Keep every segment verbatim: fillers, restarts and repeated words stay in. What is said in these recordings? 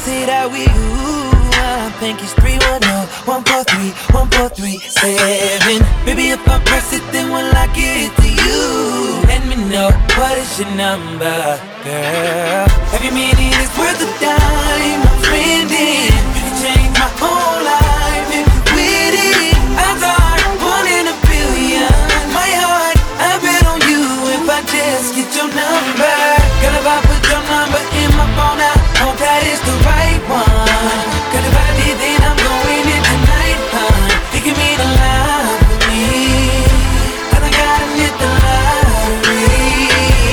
say that we you. I think it's three one zero, one four three, one four three seven. Baby, if I press it, then will I get it to you? Let me know, what is your number, girl? Every minute is worth a dime I'm spending. You can change my whole life if you with it. Odds are one in a billion. My heart, I bet on you if I just get your number. Girl, if I put your number in my phone, I hope that it's the right one. Girl, if I did, then I'm going in tonight, huh? You can mean a lot for me, 'cause I gotta hit the lottery.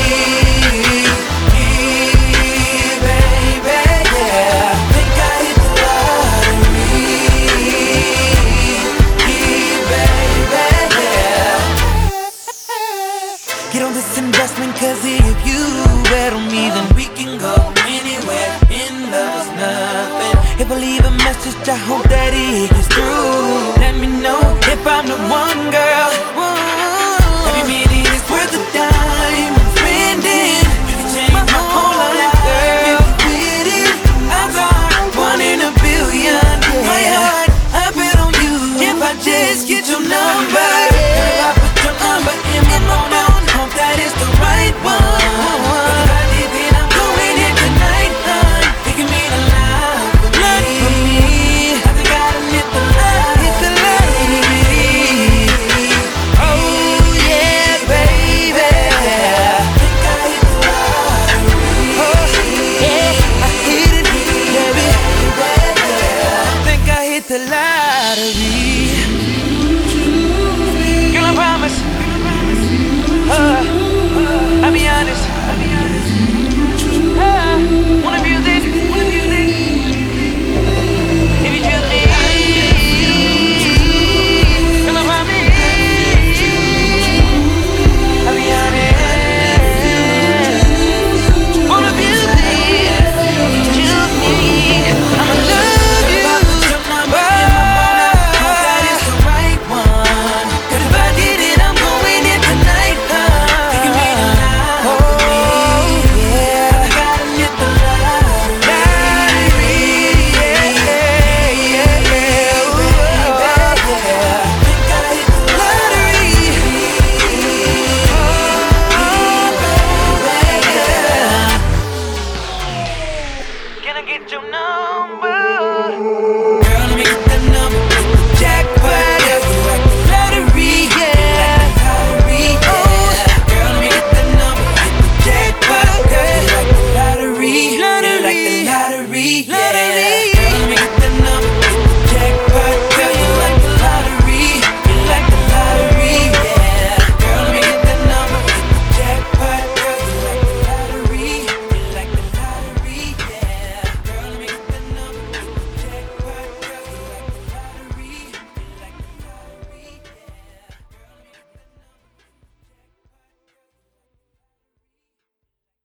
Yeah, baby, yeah. Think I hit the lottery. Yeah, baby, yeah. Get on this investment, 'cause if you bet on me, then we can go anywhere. In love is nothing. If I leave a message, I hope that it gets through. Let me know if I'm the one, girl. Every minute is worth a dime I'm spending. You can change my whole life, girl. If you with it, odds are one in a billion. My heart, I bet on you if I just get your number. If I put your number in my phone, I hope that it's the right one. If I did, then I'm going in tonight, huh? It can mean a lot for me. I think I gotta hit the lottery. Oh yeah, baby. I think I hit the lottery. Oh yeah, I hit it, baby. I think I hit the lottery. Girl, I promise. Uh, I'll be honest. Uh, wanna abuse it? Wanna abuse it? If you choose me, girl, I promise. I'll be honest. Wanna abuse it? If you choose me, I'ma love you. Hope that it's the right one. 'Cause if I did it, I'm going in tonight, huh? It can mean a lot for me. Yeah, I gotta hit the lottery. Yeah, yeah, yeah, yeah. Ooh, yeah. Think I hit the lottery. Oh, baby. Can I get your number? Girl, let me